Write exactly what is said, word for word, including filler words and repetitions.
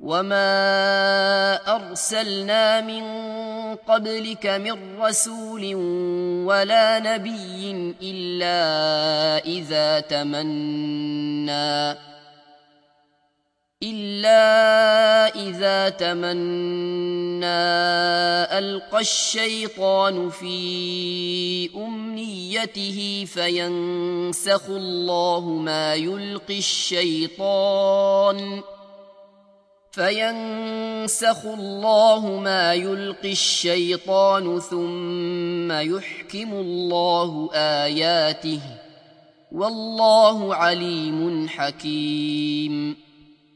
وما أرسلنا من قبلك من رسول ولا نبي إلا إذا تمنى إلا إذا تمنى ألقى الشيطان في أمنيته فينسخ الله ما يلقي الشيطان فينسخ الله ما يلقي الشيطان ثم يحكم الله آياته والله عليم حكيم.